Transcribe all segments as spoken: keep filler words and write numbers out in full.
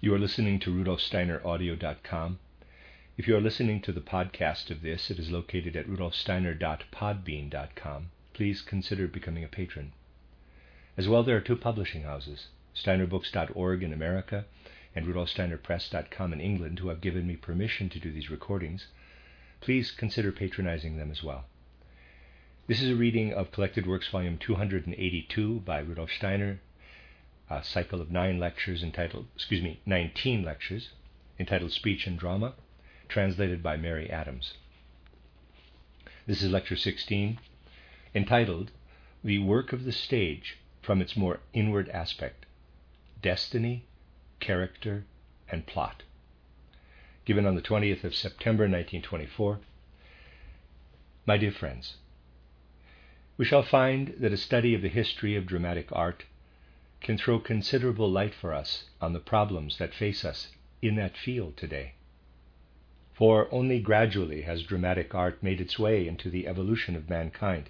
You are listening to Rudolf Steiner Audio dot com. If you are listening to the podcast of this, it is located at Rudolf Steiner dot podbean dot com. Please consider becoming a patron. As well, there are two publishing houses, Steiner Books dot org in America and Rudolf Steiner Press dot com in England, who have given me permission to do these recordings. Please consider patronizing them as well. This is a reading of Collected Works Volume two hundred eighty-two by Rudolf Steiner, a cycle of nine lectures entitled, excuse me, nineteen lectures entitled Speech and Drama, translated by Mary Adams. This is Lecture sixteen, entitled The Work of the Stage from its More Inward Aspect, Destiny, Character, and Plot, given on the twentieth of September nineteen twenty-four. My dear friends, we shall find that a study of the history of dramatic art can throw considerable light for us on the problems that face us in that field today. For only gradually has dramatic art made its way into the evolution of mankind.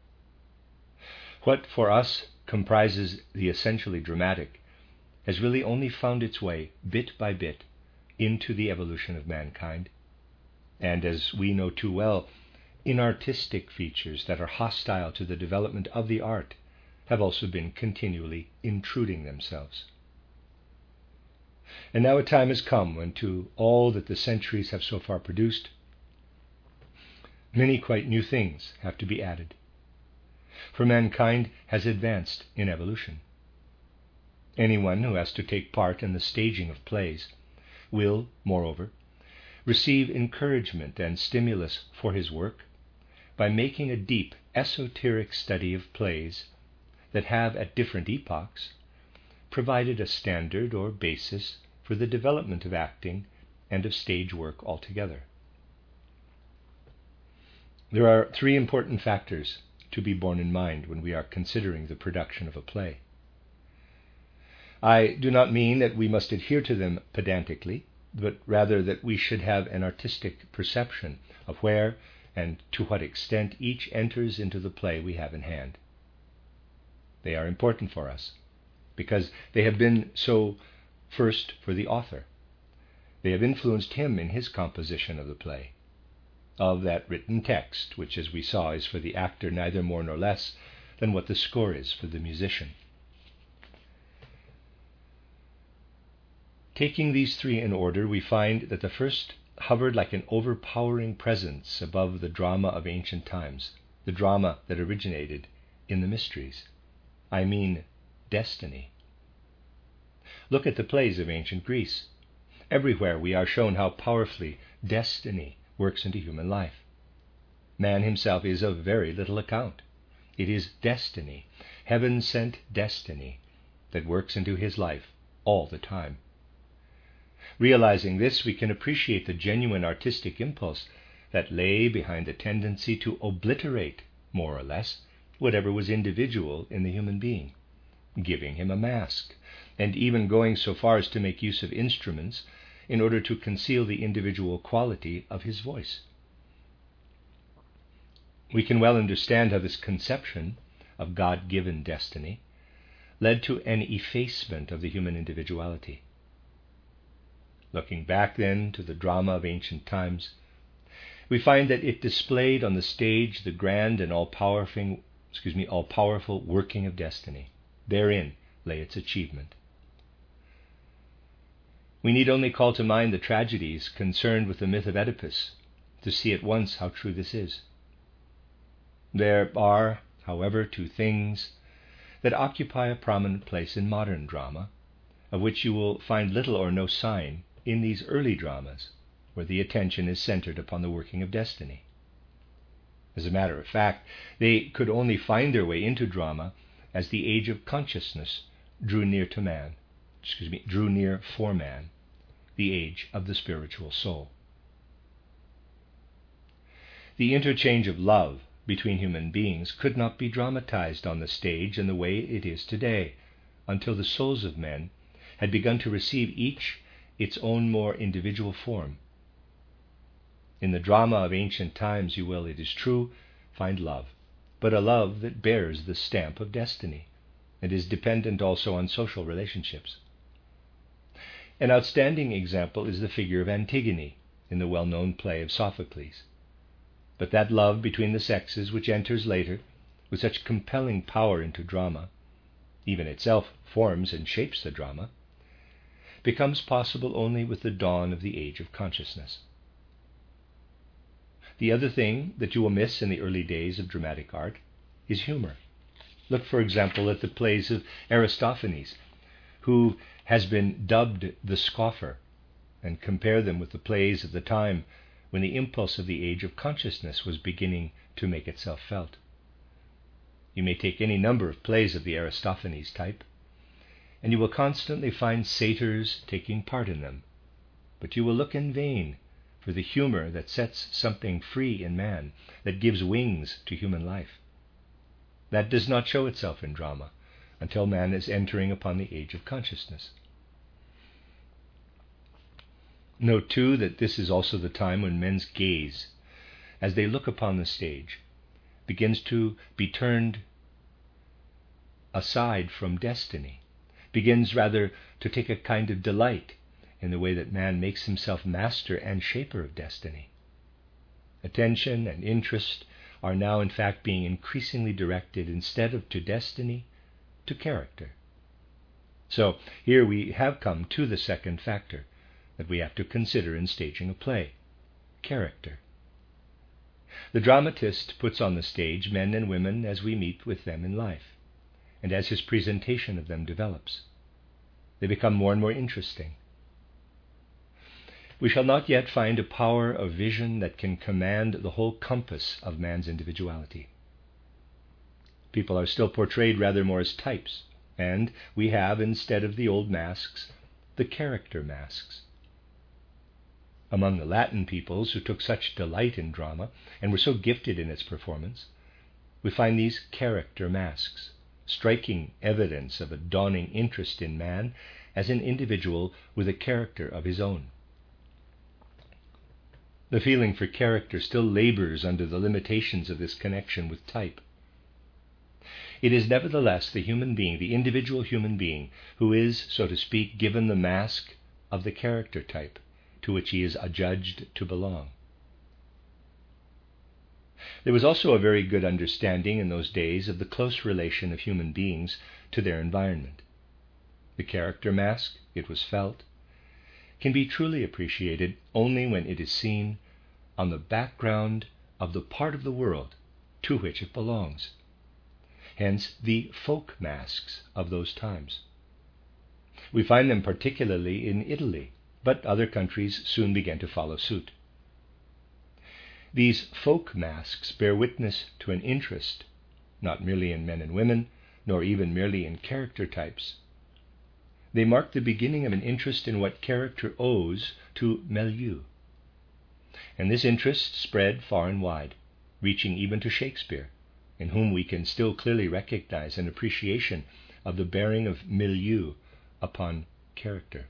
What for us comprises the essentially dramatic has really only found its way bit by bit into the evolution of mankind, and as we know too well, inartistic features that are hostile to the development of the art have also been continually intruding themselves. And now a time has come when to all that the centuries have so far produced, many quite new things have to be added. For mankind has advanced in evolution. Anyone who has to take part in the staging of plays will, moreover, receive encouragement and stimulus for his work by making a deep esoteric study of plays that have at different epochs provided a standard or basis for the development of acting and of stage work altogether. There are three important factors to be borne in mind when we are considering the production of a play. I do not mean that we must adhere to them pedantically, but rather that we should have an artistic perception of where and to what extent each enters into the play we have in hand. They are important for us because they have been so first for the author. They have influenced him in his composition of the play, of that written text, which, as we saw, is for the actor neither more nor less than what the score is for the musician. Taking these three in order, we find that the first hovered like an overpowering presence above the drama of ancient times, the drama that originated in the mysteries. I mean destiny. Look at the plays of ancient Greece. Everywhere we are shown how powerfully destiny works into human life. Man himself is of very little account. It is destiny, heaven-sent destiny, that works into his life all the time. Realizing this, we can appreciate the genuine artistic impulse that lay behind the tendency to obliterate, more or less, whatever was individual in the human being, giving him a mask, and even going so far as to make use of instruments in order to conceal the individual quality of his voice. We can well understand how this conception of God-given destiny led to an effacement of the human individuality. Looking back then to the drama of ancient times, we find that it displayed on the stage the grand and all-powerful, excuse me, all-powerful working of destiny. Therein lay its achievement. We need only call to mind the tragedies concerned with the myth of Oedipus to see at once how true this is. There are, however, two things that occupy a prominent place in modern drama, of which you will find little or no sign in these early dramas, where the attention is centered upon the working of destiny. As a matter of fact, they could only find their way into drama as the age of consciousness drew near to man, excuse me, drew near for man, the age of the spiritual soul. The interchange of love between human beings could not be dramatized on the stage in the way it is today, until the souls of men had begun to receive each its own more individual form. In the drama of ancient times you will, it is true, find love, but a love that bears the stamp of destiny and is dependent also on social relationships. An outstanding example is the figure of Antigone in the well-known play of Sophocles. But that love between the sexes which enters later with such compelling power into drama, even itself forms and shapes the drama, becomes possible only with the dawn of the age of consciousness. The other thing that you will miss in the early days of dramatic art is humor. Look, for example, at the plays of Aristophanes, who has been dubbed the scoffer, and compare them with the plays of the time when the impulse of the age of consciousness was beginning to make itself felt. You may take any number of plays of the Aristophanes type, and you will constantly find satyrs taking part in them, but you will look in vain for the humor that sets something free in man, that gives wings to human life. That does not show itself in drama until man is entering upon the age of consciousness. Note, too, that this is also the time when men's gaze, as they look upon the stage, begins to be turned aside from destiny, begins rather to take a kind of delight in the way that man makes himself master and shaper of destiny. Attention and interest are now in fact being increasingly directed, instead of to destiny, to character. So here we have come to the second factor that we have to consider in staging a play: character. The dramatist puts on the stage men and women as we meet with them in life, and as his presentation of them develops. They become more and more interesting. We shall not yet find a power of vision that can command the whole compass of man's individuality. People are still portrayed rather more as types, and we have, instead of the old masks, the character masks. Among the Latin peoples who took such delight in drama and were so gifted in its performance, we find these character masks, striking evidence of a dawning interest in man as an individual with a character of his own. The feeling for character still labors under the limitations of this connection with type. It is nevertheless the human being, the individual human being, who is, so to speak, given the mask of the character type to which he is adjudged to belong. There was also a very good understanding in those days of the close relation of human beings to their environment. The character mask, it was felt, can be truly appreciated only when it is seen on the background of the part of the world to which it belongs. Hence the folk masks of those times. We find them particularly in Italy, but other countries soon began to follow suit. These folk masks bear witness to an interest, not merely in men and women, nor even merely in character types. They mark the beginning of an interest in what character owes to milieu. And this interest spread far and wide, reaching even to Shakespeare, in whom we can still clearly recognize an appreciation of the bearing of milieu upon character.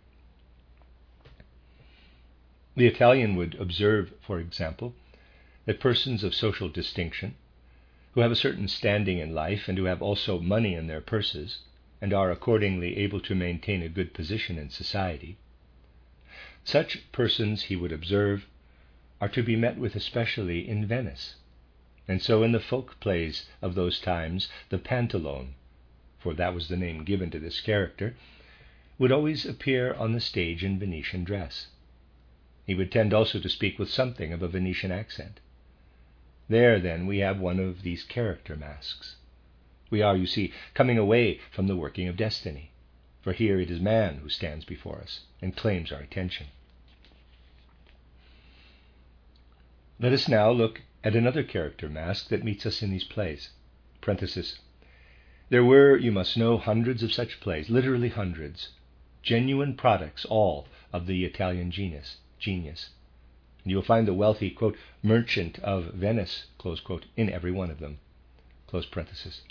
The Italian would observe, for example, that persons of social distinction, who have a certain standing in life and who have also money in their purses, and are accordingly able to maintain a good position in society, such persons, he would observe, are to be met with especially in Venice. And so in the folk plays of those times, the Pantalone, for that was the name given to this character, would always appear on the stage in Venetian dress. He would tend also to speak with something of a Venetian accent. There, then, we have one of these character masks. We are, you see, coming away from the working of destiny, for here it is man who stands before us and claims our attention. Let us now look at another character mask that meets us in these plays. Parenthesis. There were, you must know, hundreds of such plays, literally hundreds, genuine products all of the Italian genius. genius. And you will find the wealthy, quote, merchant of Venice, close quote, in every one of them. Close parenthesis.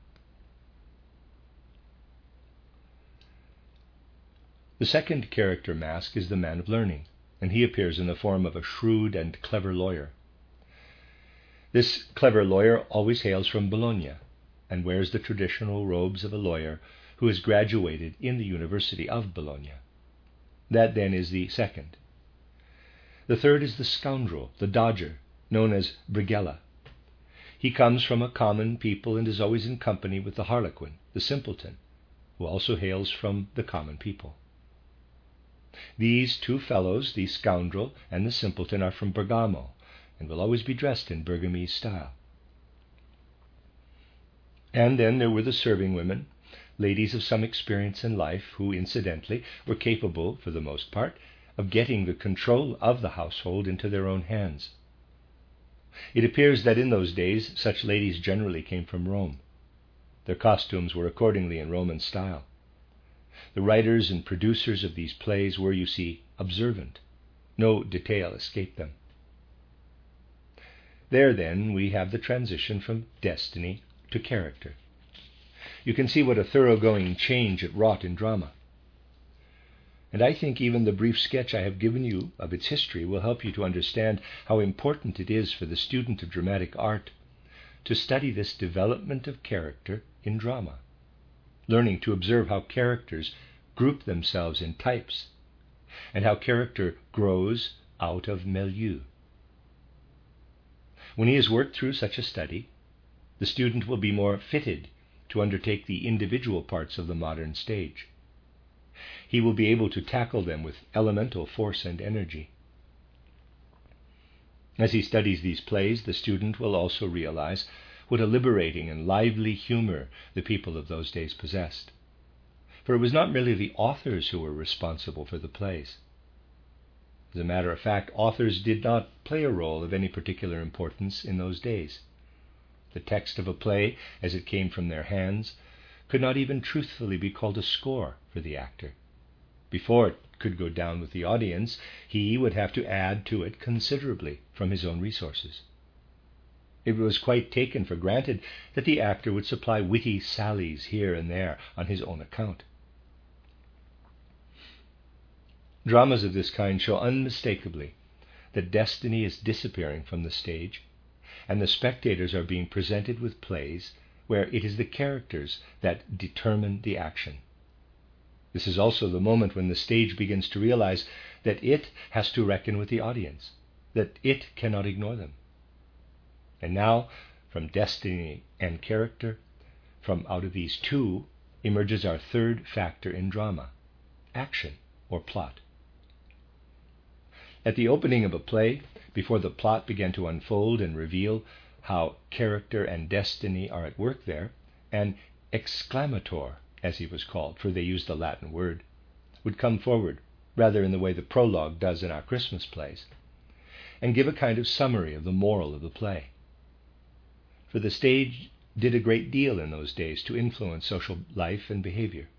The second character mask is the man of learning, and he appears in the form of a shrewd and clever lawyer. This clever lawyer always hails from Bologna, and wears the traditional robes of a lawyer who has graduated in the University of Bologna. That then is the second. The third is the scoundrel, the dodger, known as Brighella. He comes from a common people and is always in company with the harlequin, the simpleton, who also hails from the common people. These two fellows, the scoundrel and the simpleton, are from Bergamo, and will always be dressed in Bergamese style. And then there were the serving women, ladies of some experience in life, who, incidentally, were capable, for the most part, of getting the control of the household into their own hands. It appears that in those days such ladies generally came from Rome. Their costumes were accordingly in Roman style. The writers and producers of these plays were, you see, observant. No detail escaped them. There, then, we have the transition from destiny to character. You can see what a thoroughgoing change it wrought in drama. And I think even the brief sketch I have given you of its history will help you to understand how important it is for the student of dramatic art to study this development of character in drama, learning to observe how characters group themselves in types and how character grows out of milieu. When he has worked through such a study, the student will be more fitted to undertake the individual parts of the modern stage. He will be able to tackle them with elemental force and energy. As he studies these plays, the student will also realize what a liberating and lively humor the people of those days possessed. For it was not merely the authors who were responsible for the plays. As a matter of fact, authors did not play a role of any particular importance in those days. The text of a play, as it came from their hands, could not even truthfully be called a score for the actor. Before it could go down with the audience, he would have to add to it considerably from his own resources. It was quite taken for granted that the actor would supply witty sallies here and there on his own account. Dramas of this kind show unmistakably that destiny is disappearing from the stage, and the spectators are being presented with plays where it is the characters that determine the action. This is also the moment when the stage begins to realize that it has to reckon with the audience, that it cannot ignore them. And now, from destiny and character, from out of these two, emerges our third factor in drama, action or plot. At the opening of a play, before the plot began to unfold and reveal how character and destiny are at work there, an exclamator, as he was called, for they used the Latin word, would come forward, rather in the way the prologue does in our Christmas plays, and give a kind of summary of the moral of the play. For the stage did a great deal in those days to influence social life and behavior.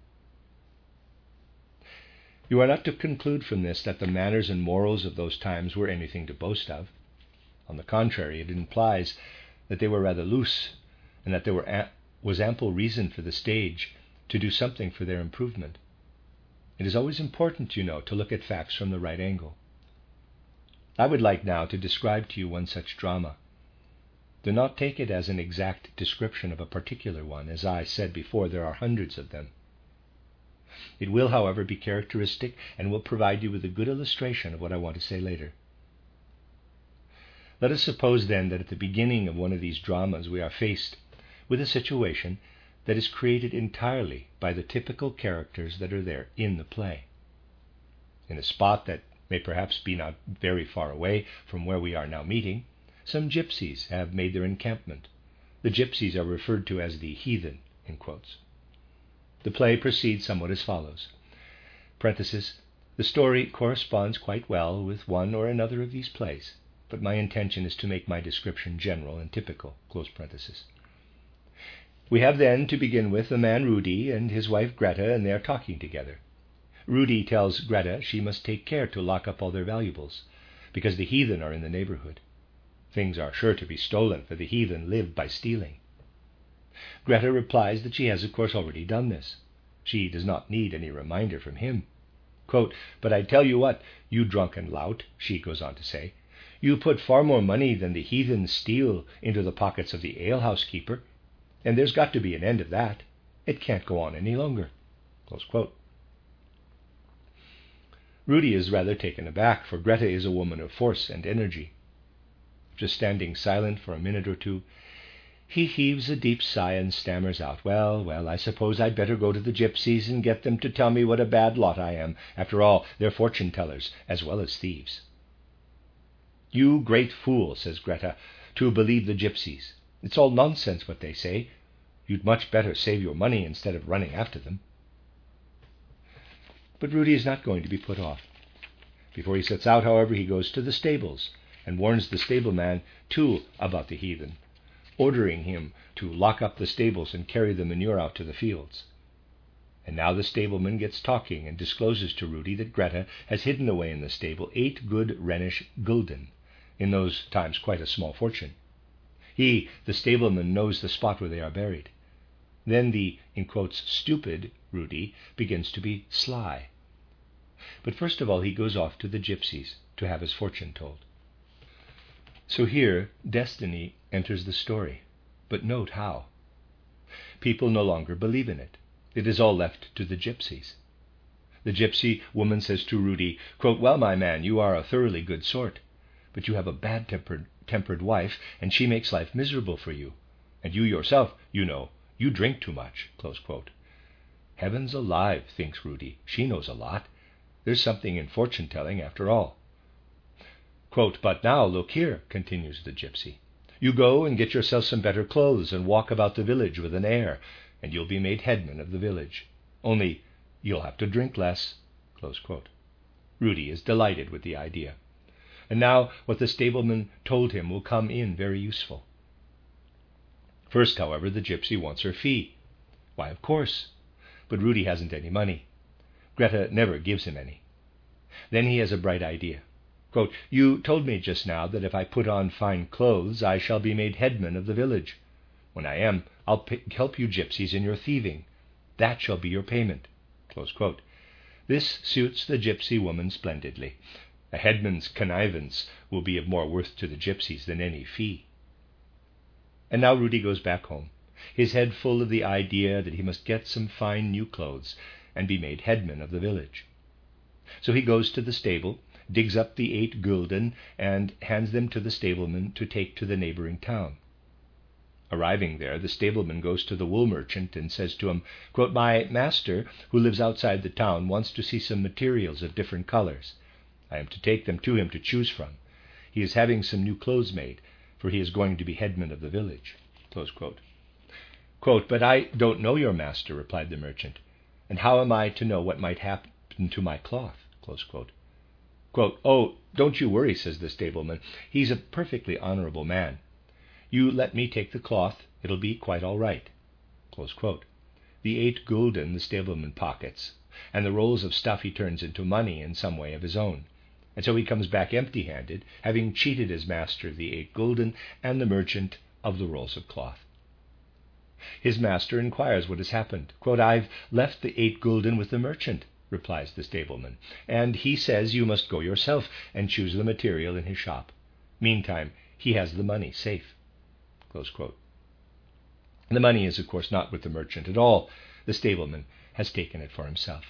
You are not to conclude from this that the manners and morals of those times were anything to boast of. On the contrary, it implies that they were rather loose, and that there were a- was ample reason for the stage to do something for their improvement. It is always important, you know, to look at facts from the right angle. I would like now to describe to you one such drama. Do not take it as an exact description of a particular one. As I said before, there are hundreds of them. It will, however, be characteristic and will provide you with a good illustration of what I want to say later. Let us suppose then that at the beginning of one of these dramas we are faced with a situation that is created entirely by the typical characters that are there in the play. In a spot that may perhaps be not very far away from where we are now meeting, some gypsies have made their encampment. The gypsies are referred to as the heathen, in quotes. The play proceeds somewhat as follows. Parenthesis, the story corresponds quite well with one or another of these plays, but my intention is to make my description general and typical. Close parenthesis. We have then, to begin with, the man Rudy and his wife Greta, and they are talking together. Rudy tells Greta she must take care to lock up all their valuables, because the heathen are in the neighborhood. Things are sure to be stolen, for the heathen live by stealing. Greta replies that she has, of course, already done this. She does not need any reminder from him. Quote, but I tell you what, you drunken lout, she goes on to say, you put far more money than the heathen steal into the pockets of the alehouse keeper, and there's got to be an end of that. It can't go on any longer. Close quote. Rudy is rather taken aback, for Greta is a woman of force and energy. Just standing silent for a minute or two, he heaves a deep sigh and stammers out, Well, well, I suppose I'd better go to the gypsies and get them to tell me what a bad lot I am. After all, they're fortune-tellers as well as thieves. You great fool, says Greta, to believe the gypsies. It's all nonsense what they say. You'd much better save your money instead of running after them. But Rudy is not going to be put off. Before he sets out, however, he goes to the stables and warns the stableman too about the heathen, ordering him to lock up the stables and carry the manure out to the fields. And now the stableman gets talking and discloses to Rudy that Greta has hidden away in the stable eight good Rhenish gulden, in those times quite a small fortune. He, the stableman, knows the spot where they are buried. Then the, in quotes, stupid Rudy begins to be sly. But first of all he goes off to the gypsies to have his fortune told. So here destiny enters the story, but note how. People no longer believe in it. It is all left to the gypsies. The gypsy woman says to Rudy, quote, Well, my man, you are a thoroughly good sort, but you have a bad-tempered tempered wife, and she makes life miserable for you. And you yourself, you know, you drink too much. Close quote. Heavens alive, thinks Rudy, she knows a lot. There's something in fortune-telling after all. Quote, But now, look here, continues the gypsy. You go and get yourself some better clothes and walk about the village with an air, and you'll be made headman of the village. Only you'll have to drink less. Close quote. Rudy is delighted with the idea. And now what the stableman told him will come in very useful. First, however, the gypsy wants her fee. Why, of course. But Rudy hasn't any money. Greta never gives him any. Then he has a bright idea. Quote, You told me just now that if I put on fine clothes, I shall be made headman of the village. When I am, I'll p- help you gypsies in your thieving. That shall be your payment. Close quote. This suits the gypsy woman splendidly. A headman's connivance will be of more worth to the gypsies than any fee. And now Rudy goes back home, his head full of the idea that he must get some fine new clothes and be made headman of the village. So he goes to the stable, digs up the eight gulden, and hands them to the stableman to take to the neighboring town. Arriving there, the stableman goes to the wool merchant and says to him, quote, My master, who lives outside the town, wants to see some materials of different colors. I am to take them to him to choose from. He is having some new clothes made, for he is going to be headman of the village. Close quote. Quote, But I don't know your master, replied the merchant, and how am I to know what might happen to my cloth? Close quote. Quote, Oh, don't you worry, says the stableman. He's a perfectly honorable man. You let me take the cloth, it'll be quite all right. Close quote. The eight gulden the stableman pockets, and the rolls of stuff he turns into money in some way of his own. And so he comes back empty-handed, having cheated his master of the eight gulden and the merchant of the rolls of cloth. His master inquires what has happened. Quote, I've left the eight gulden with the merchant, replies the stableman, and he says you must go yourself and choose the material in his shop. Meantime, he has the money safe. Close quote. The money is, of course, not with the merchant at all. The stableman has taken it for himself.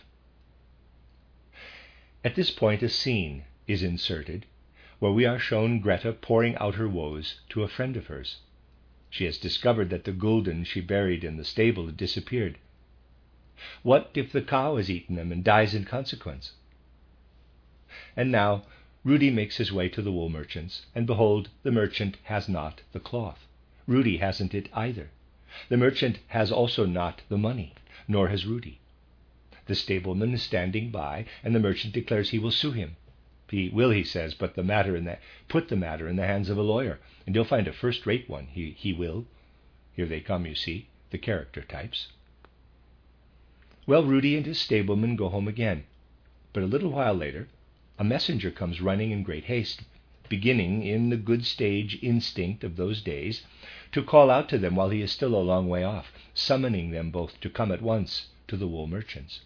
At this point, a scene is inserted where we are shown Greta pouring out her woes to a friend of hers. She has discovered that the gulden she buried in the stable had disappeared. What if the cow has eaten them and dies in consequence? And now Rudy makes his way to the wool merchant's, and behold, the merchant has not the cloth. Rudy hasn't it either. The merchant has also not the money, nor has Rudy. The stableman is standing by, and the merchant declares he will sue him. He will, he says, but the matter in the, put the matter in the hands of a lawyer, and he'll find a first-rate one. He, he will. Here they come, you see, the character types. Well, Rudy and his stableman go home again, but a little while later, a messenger comes running in great haste, beginning, in the good stage instinct of those days, to call out to them while he is still a long way off, summoning them both to come at once to the wool merchant's.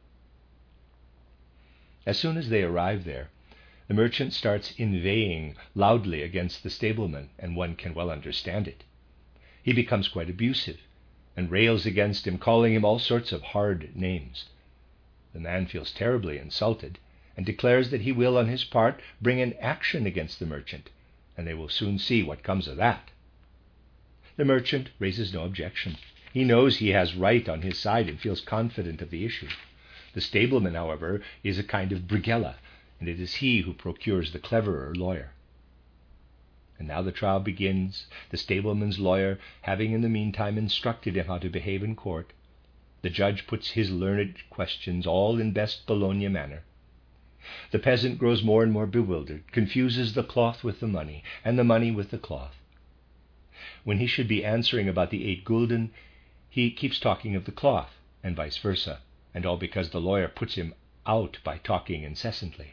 As soon as they arrive there, the merchant starts inveighing loudly against the stableman, and one can well understand it. He becomes quite abusive, and rails against him, calling him all sorts of hard names. The man feels terribly insulted, and declares that he will, on his part, bring an action against the merchant, and they will soon see what comes of that. The merchant raises no objection. He knows he has right on his side and feels confident of the issue. The stableman, however, is a kind of Brighella, and it is he who procures the cleverer lawyer. And now the trial begins, the stableman's lawyer having in the meantime instructed him how to behave in court. The judge puts his learned questions all in best Bologna manner. The peasant grows more and more bewildered, confuses the cloth with the money, and the money with the cloth. When he should be answering about the eight gulden, he keeps talking of the cloth, and vice versa, and all because the lawyer puts him out by talking incessantly.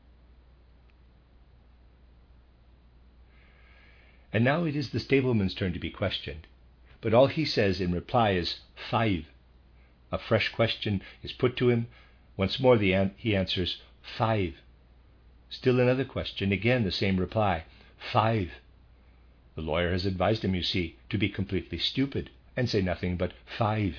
And now it is the stableman's turn to be questioned, but all he says in reply is five. A fresh question is put to him. Once more the an- he answers five. Still another question, again the same reply, five. The lawyer has advised him, you see, to be completely stupid and say nothing but five.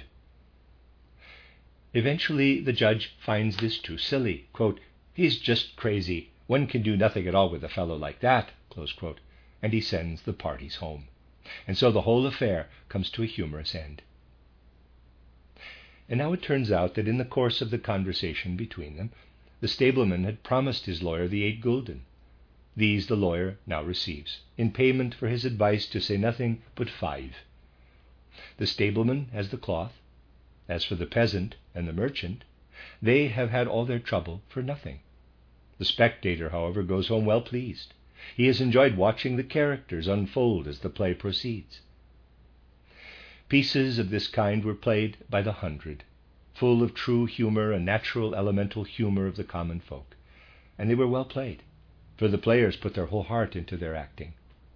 Eventually the judge finds this too silly. Quote, "He's just crazy. One can do nothing at all with a fellow like that," close quote, and he sends the parties home. And so the whole affair comes to a humorous end. And now it turns out that in the course of the conversation between them, the stableman had promised his lawyer the eight gulden. These the lawyer now receives, in payment for his advice to say nothing but five. The stableman has the cloth. As for the peasant and the merchant, they have had all their trouble for nothing. The spectator, however, goes home well pleased. He has enjoyed watching the characters unfold as the play proceeds. Pieces of this kind were played by the hundred, full of true humor and natural elemental humor of the common folk, and they were well played, for the players put their whole heart into their acting.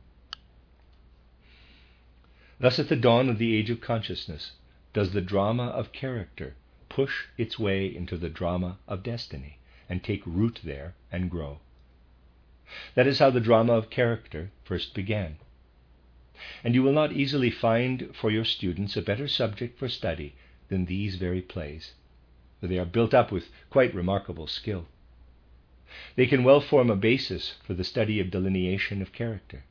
Thus, at the dawn of the age of consciousness, does the drama of character push its way into the drama of destiny, and take root there and grow. That is how the drama of character first began. And you will not easily find for your students a better subject for study than these very plays, for they are built up with quite remarkable skill. They can well form a basis for the study of delineation of character.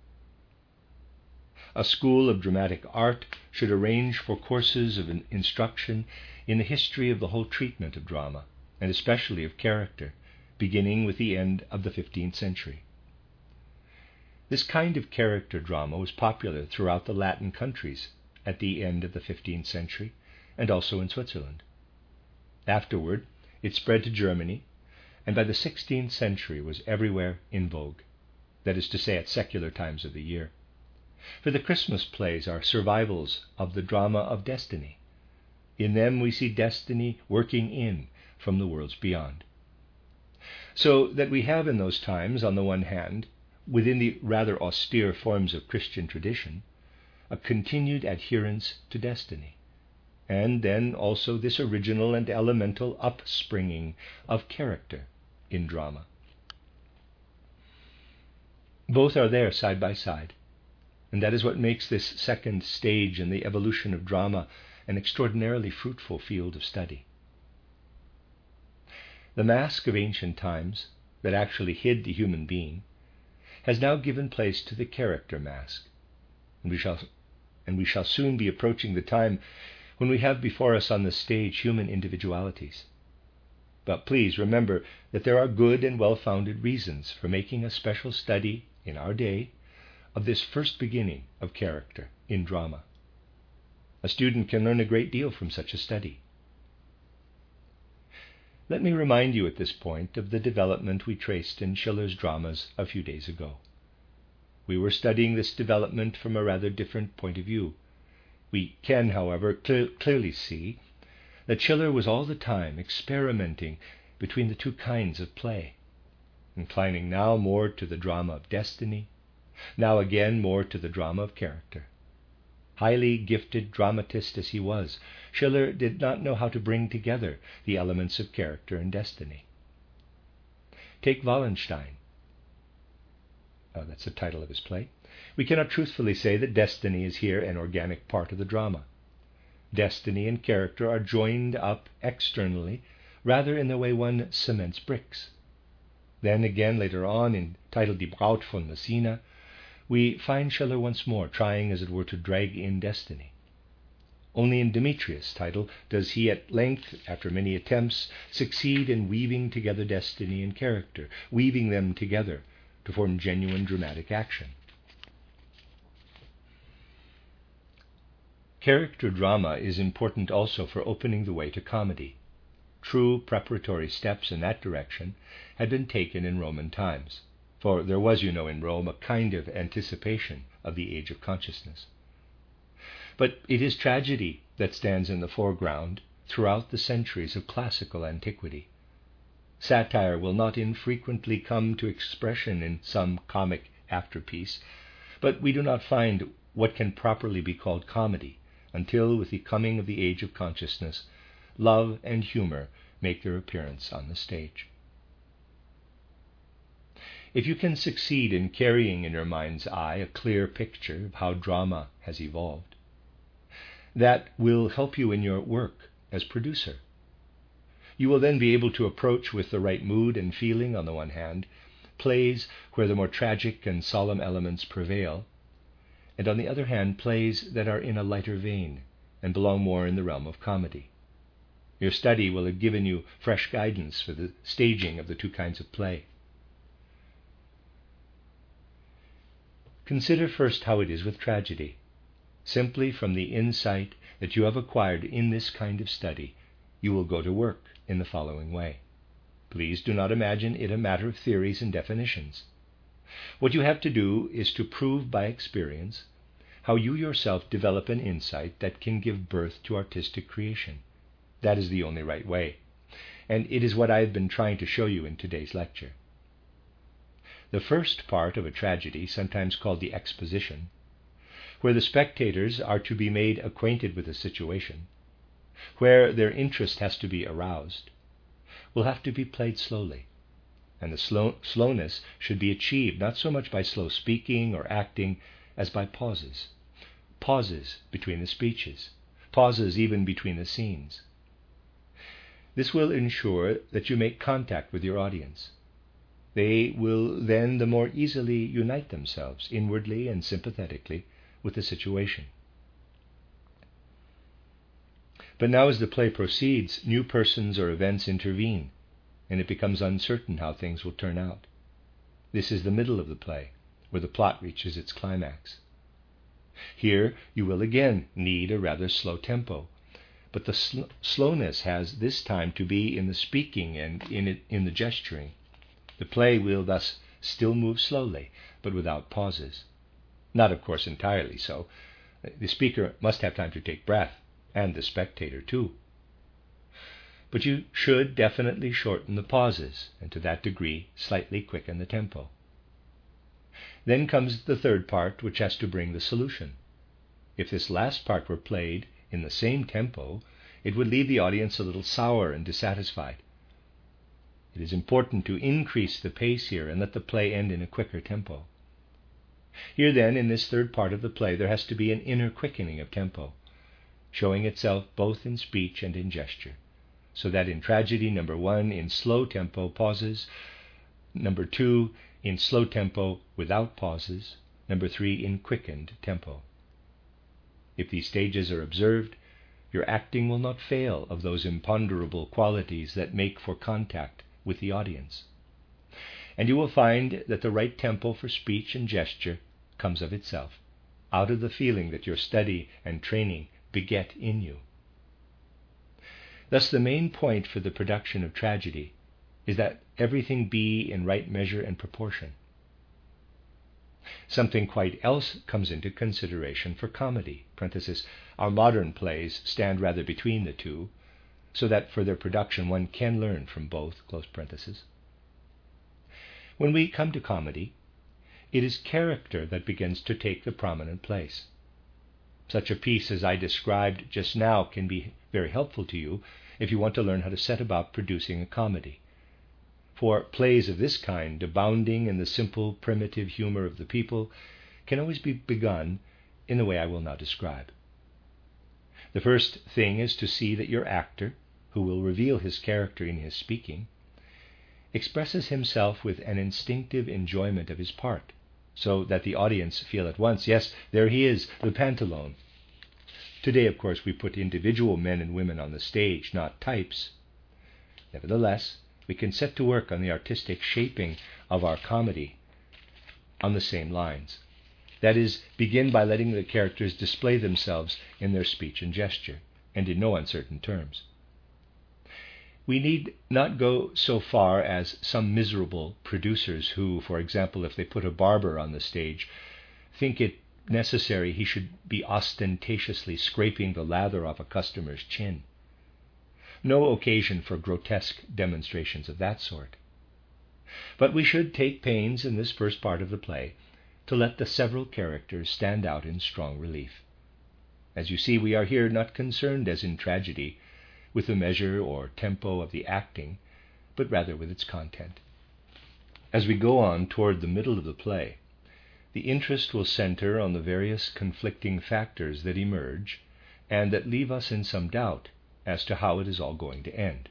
A school of dramatic art should arrange for courses of instruction in the history of the whole treatment of drama, and especially of character, beginning with the end of the fifteenth century. This kind of character drama was popular throughout the Latin countries at the end of the fifteenth century, and also in Switzerland. Afterward, it spread to Germany, and by the sixteenth century was everywhere in vogue, that is to say, at secular times of the year. For the Christmas plays are survivals of the drama of destiny. In them we see destiny working in from the worlds beyond. So that we have in those times, on the one hand, within the rather austere forms of Christian tradition, a continued adherence to destiny, and then also this original and elemental upspringing of character in drama. Both are there side by side, and that is what makes this second stage in the evolution of drama an extraordinarily fruitful field of study. The mask of ancient times, that actually hid the human being, has now given place to the character mask, and we shall and we shall soon be approaching the time when we have before us on the stage human individualities. But please remember that there are good and well-founded reasons for making a special study in our day of this first beginning of character in drama. A student can learn a great deal from such a study. Let me remind you at this point of the development we traced in Schiller's dramas a few days ago. We were studying this development from a rather different point of view. We can, however, cl- clearly see that Schiller was all the time experimenting between the two kinds of play, inclining now more to the drama of destiny, now again more to the drama of character. Highly gifted dramatist as he was, Schiller did not know how to bring together the elements of character and destiny. Take Wallenstein. Uh, that's the title of his play. We cannot truthfully say that destiny is here an organic part of the drama. Destiny and character are joined up externally, rather in the way one cements bricks. Then again, later on, entitled Die Braut von Messina, we find Schiller once more trying, as it were, to drag in destiny. Only in Demetrius' title does he at length, after many attempts, succeed in weaving together destiny and character, weaving them together to form genuine dramatic action. Character drama is important also for opening the way to comedy. True preparatory steps in that direction had been taken in Roman times, for there was, you know, in Rome a kind of anticipation of the age of consciousness. But it is tragedy that stands in the foreground throughout the centuries of classical antiquity. Satire will not infrequently come to expression in some comic afterpiece, but we do not find what can properly be called comedy until, with the coming of the age of consciousness, love and humor make their appearance on the stage. If you can succeed in carrying in your mind's eye a clear picture of how drama has evolved, that will help you in your work as producer. You will then be able to approach with the right mood and feeling, on the one hand, plays where the more tragic and solemn elements prevail, and on the other hand, plays that are in a lighter vein and belong more in the realm of comedy. Your study will have given you fresh guidance for the staging of the two kinds of play. Consider first how it is with tragedy. Simply from the insight that you have acquired in this kind of study, you will go to work in the following way. Please do not imagine it a matter of theories and definitions. What you have to do is to prove by experience how you yourself develop an insight that can give birth to artistic creation. That is the only right way, and it is what I have been trying to show you in today's lecture. The first part of a tragedy, sometimes called the exposition, where the spectators are to be made acquainted with a situation, where their interest has to be aroused, will have to be played slowly, and the slow, slowness should be achieved not so much by slow speaking or acting as by pauses, pauses between the speeches, pauses even between the scenes. This will ensure that you make contact with your audience. They will then the more easily unite themselves inwardly and sympathetically with the situation. But now as the play proceeds, new persons or events intervene, and it becomes uncertain how things will turn out. This is the middle of the play, where the plot reaches its climax. Here you will again need a rather slow tempo, but the sl- slowness has this time to be in the speaking and in, it, in the gesturing. The play will thus still move slowly, but without pauses. Not, of course, entirely so. The speaker must have time to take breath, and the spectator too. But you should definitely shorten the pauses, and to that degree slightly quicken the tempo. Then comes the third part, which has to bring the solution. If this last part were played in the same tempo, it would leave the audience a little sour and dissatisfied. It is important to increase the pace here and let the play end in a quicker tempo. Here then, in this third part of the play, there has to be an inner quickening of tempo, showing itself both in speech and in gesture, so that in tragedy, number one, in slow tempo pauses, number two, in slow tempo without pauses, number three, in quickened tempo. If these stages are observed, your acting will not fail of those imponderable qualities that make for contact with the audience. And you will find that the right tempo for speech and gesture comes of itself, out of the feeling that your study and training beget in you. Thus the main point for the production of tragedy is that everything be in right measure and proportion. Something quite else comes into consideration for comedy. Parenthesis, our modern plays stand rather between the two, so that for their production one can learn from both, close parenthesis. When we come to comedy, it is character that begins to take the prominent place. Such a piece as I described just now can be very helpful to you if you want to learn how to set about producing a comedy. For plays of this kind, abounding in the simple, primitive humor of the people, can always be begun in the way I will now describe. The first thing is to see that your actor, who will reveal his character in his speaking, expresses himself with an instinctive enjoyment of his part, so that the audience feel at once, yes, there he is, the Pantaloon. Today, of course, we put individual men and women on the stage, not types. Nevertheless, we can set to work on the artistic shaping of our comedy on the same lines. That is, begin by letting the characters display themselves in their speech and gesture, and in no uncertain terms. We need not go so far as some miserable producers who, for example, if they put a barber on the stage, think it necessary he should be ostentatiously scraping the lather off a customer's chin. No occasion for grotesque demonstrations of that sort. But we should take pains in this first part of the play to let the several characters stand out in strong relief. As you see, we are here not concerned, as in tragedy, with the measure or tempo of the acting, but rather with its content. As we go on toward the middle of the play, the interest will center on the various conflicting factors that emerge and that leave us in some doubt as to how it is all going to end.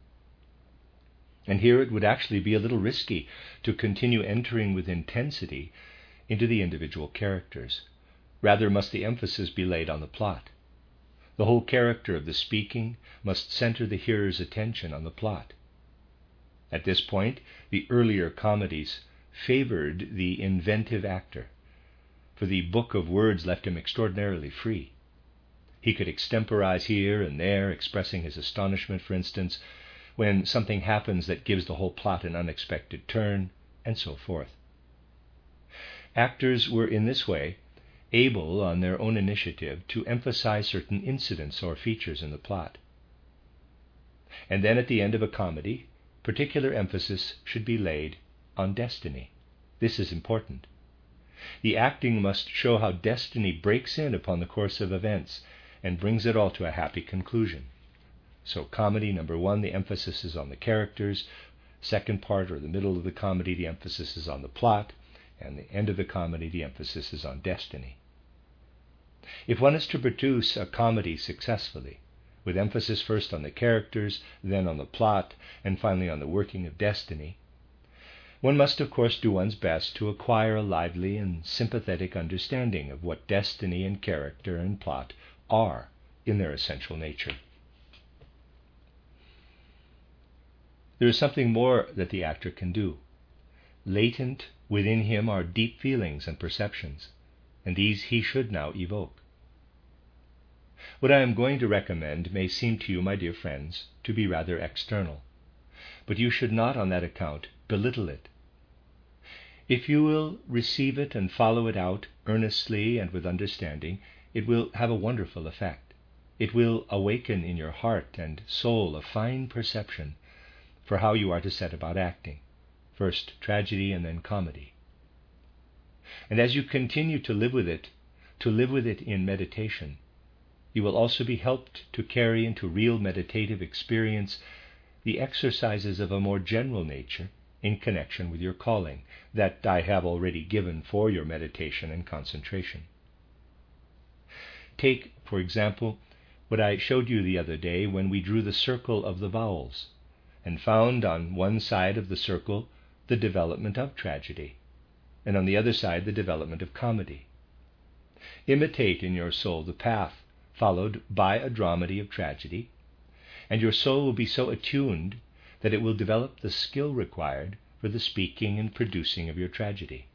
And here it would actually be a little risky to continue entering with intensity into the individual characters. Rather must the emphasis be laid on the plot. The whole character of the speaking must center the hearer's attention on the plot. At this point, the earlier comedies favored the inventive actor, for the book of words left him extraordinarily free. He could extemporize here and there, expressing his astonishment, for instance, when something happens that gives the whole plot an unexpected turn, and so forth. Actors were in this way able, on their own initiative, to emphasize certain incidents or features in the plot. And then at the end of a comedy, particular emphasis should be laid on destiny. This is important. The acting must show how destiny breaks in upon the course of events and brings it all to a happy conclusion. So comedy number one, the emphasis is on the characters. Second part, or the middle of the comedy, the emphasis is on the plot. And the end of the comedy, the emphasis is on destiny. If one is to produce a comedy successfully, with emphasis first on the characters, then on the plot, and finally on the working of destiny, one must of course do one's best to acquire a lively and sympathetic understanding of what destiny and character and plot are in their essential nature. There is something more that the actor can do. Latent within him are deep feelings and perceptions, and these he should now evoke. What I am going to recommend may seem to you, my dear friends, to be rather external, but you should not on that account belittle it. If you will receive it and follow it out earnestly and with understanding, it will have a wonderful effect. It will awaken in your heart and soul a fine perception for how you are to set about acting, first tragedy and then comedy. And as you continue to live with it, to live with it in meditation, you will also be helped to carry into real meditative experience the exercises of a more general nature in connection with your calling that I have already given for your meditation and concentration. Take, for example, what I showed you the other day when we drew the circle of the vowels and found on one side of the circle the development of tragedy, and on the other side the development of comedy. Imitate in your soul the path followed by a dramedy of tragedy, and your soul will be so attuned that it will develop the skill required for the speaking and producing of your tragedy.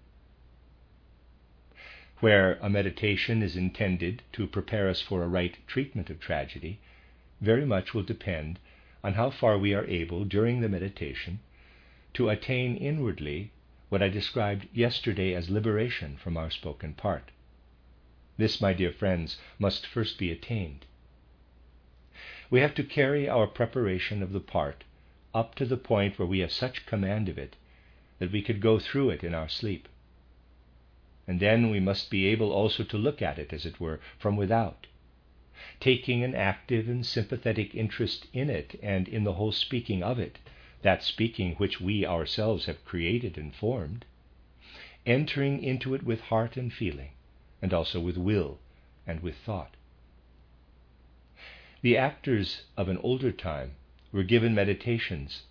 Where a meditation is intended to prepare us for a right treatment of tragedy, very much will depend on how far we are able, during the meditation, to attain inwardly what I described yesterday as liberation from our spoken part. This, my dear friends, must first be attained. We have to carry our preparation of the part up to the point where we have such command of it that we could go through it in our sleep. And then we must be able also to look at it, as it were, from without, taking an active and sympathetic interest in it and in the whole speaking of it, that speaking which we ourselves have created and formed, entering into it with heart and feeling, and also with will and with thought. The actors of an older time were given meditations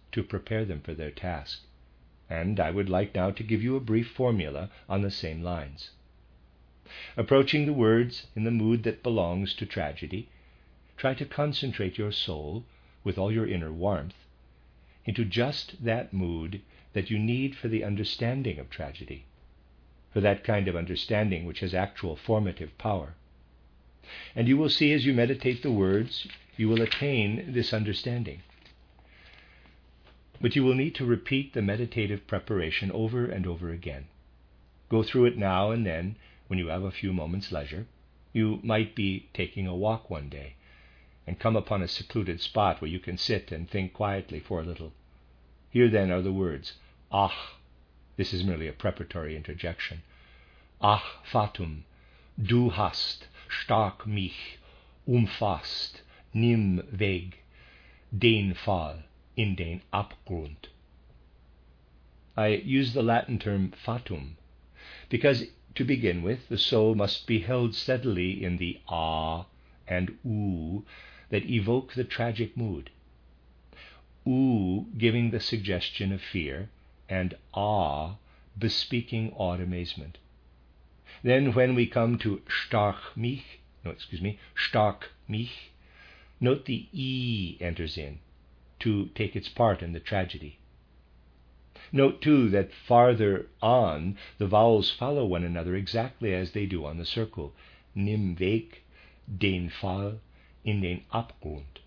to prepare them for their task. And I would like now to give you a brief formula on the same lines. Approaching the words in the mood that belongs to tragedy, try to concentrate your soul, with all your inner warmth, into just that mood that you need for the understanding of tragedy, for that kind of understanding which has actual formative power. And you will see as you meditate the words, you will attain this understanding. But you will need to repeat the meditative preparation over and over again. Go through it now and then when you have a few moments' leisure. You might be taking a walk one day and come upon a secluded spot where you can sit and think quietly for a little. Here then are the words, Ach, this is merely a preparatory interjection. Ach, Fatum, du hast stark mich umfasst, nimm weg den Fall in den Abgrund. I use the Latin term fatum because, to begin with, the soul must be held steadily in the ah and oo that evoke the tragic mood. Oo giving the suggestion of fear, and ah bespeaking awed amazement. Then when we come to stark mich, no, excuse me, stark mich, note the e enters in to take its part in the tragedy. Note, too, that farther on, the vowels follow one another exactly as they do on the circle. Nimm weg den Fall in den Abgrund.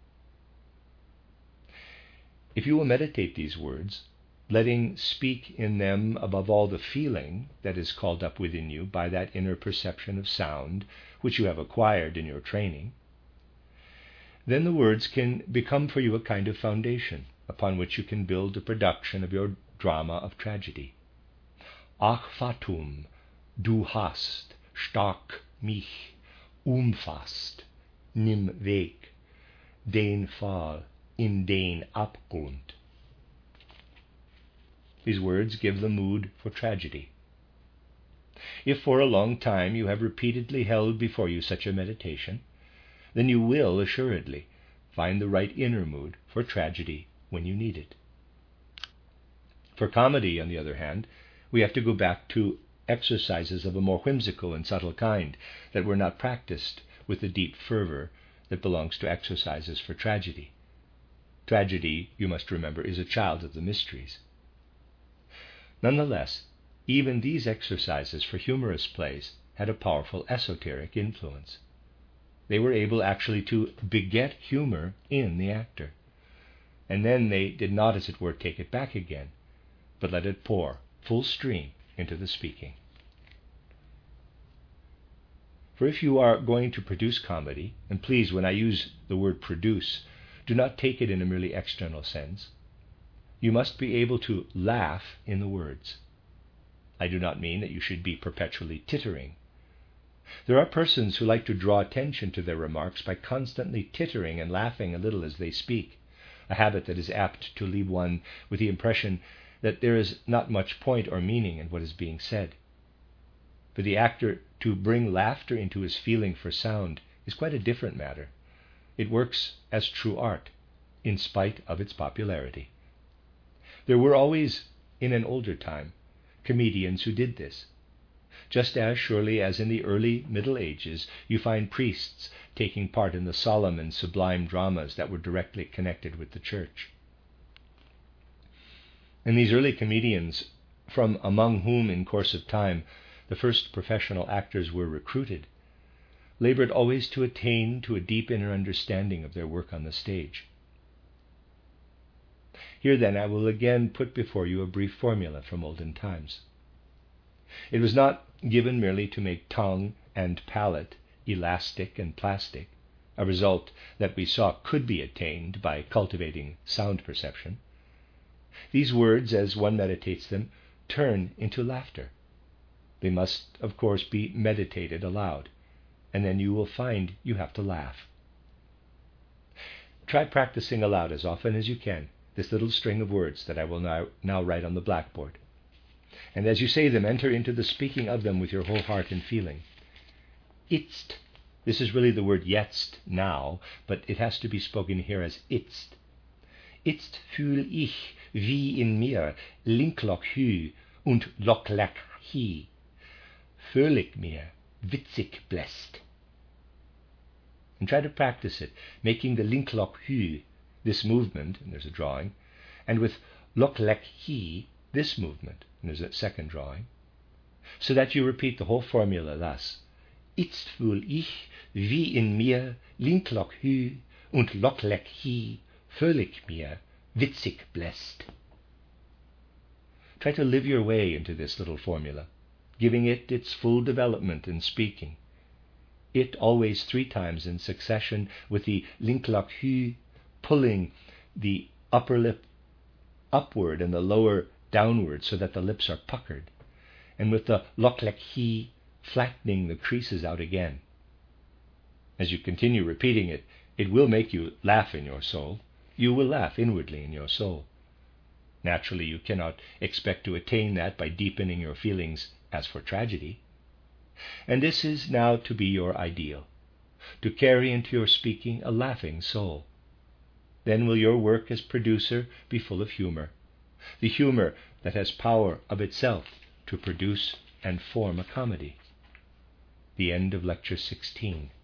If you will meditate these words, letting speak in them above all the feeling that is called up within you by that inner perception of sound which you have acquired in your training, then the words can become for you a kind of foundation upon which you can build the production of your drama of tragedy. Ach, Fatum, du hast stark mich umfasst, nimm weg den Fall in den Abgrund. These words give the mood for tragedy. If for a long time you have repeatedly held before you such a meditation, then you will assuredly find the right inner mood for tragedy when you need it. For comedy, on the other hand, we have to go back to exercises of a more whimsical and subtle kind that were not practiced with the deep fervor that belongs to exercises for tragedy. Tragedy, you must remember, is a child of the mysteries. Nonetheless, even these exercises for humorous plays had a powerful esoteric influence. They were able actually to beget humor in the actor. And then they did not, as it were, take it back again, but let it pour full stream into the speaking. For if you are going to produce comedy, and please, when I use the word produce, do not take it in a merely external sense, you must be able to laugh in the words. I do not mean that you should be perpetually tittering. There are persons who like to draw attention to their remarks by constantly tittering and laughing a little as they speak, a habit that is apt to leave one with the impression that there is not much point or meaning in what is being said. For the actor to bring laughter into his feeling for sound is quite a different matter. It works as true art, in spite of its popularity. There were always, in an older time, comedians who did this, just as surely as in the early Middle Ages you find priests taking part in the solemn and sublime dramas that were directly connected with the church. And these early comedians, from among whom in course of time the first professional actors were recruited, labored always to attain to a deep inner understanding of their work on the stage. Here then I will again put before you a brief formula from olden times. It was not given merely to make tongue and palate elastic and plastic, a result that we saw could be attained by cultivating sound perception. These words, as one meditates them, turn into laughter. They must, of course, be meditated aloud, and then you will find you have to laugh. Try practicing aloud as often as you can this little string of words that I will now, now write on the blackboard. And as you say them, enter into the speaking of them with your whole heart and feeling. Itzt. This is really the word jetzt, now, but it has to be spoken here as itzt. Itzt fühl ich, wie in mir, Linklock hü und Lockleck hi, völlig mir, witzig bläst. And try to practice it, making the Linklock hü, this movement, and there's a drawing, and with Lockleck hi, this movement, and there's a second drawing, so that you repeat the whole formula thus. Itzt fühl ich, wie in mir, Linklock hü und Lockleck hi, völlig mir, witzig bläst. Try to live your way into this little formula, giving it its full development in speaking. It always three times in succession, with the Linklock hü pulling the upper lip upward and the lower downward so that the lips are puckered, and with the Lockleck hi flattening the creases out again. As you continue repeating it, it will make you laugh in your soul. You will laugh inwardly in your soul. Naturally, you cannot expect to attain that by deepening your feelings as for tragedy. And this is now to be your ideal, to carry into your speaking a laughing soul. Then will your work as producer be full of humor, the humor that has power of itself to produce and form a comedy. The end of Lecture sixteen.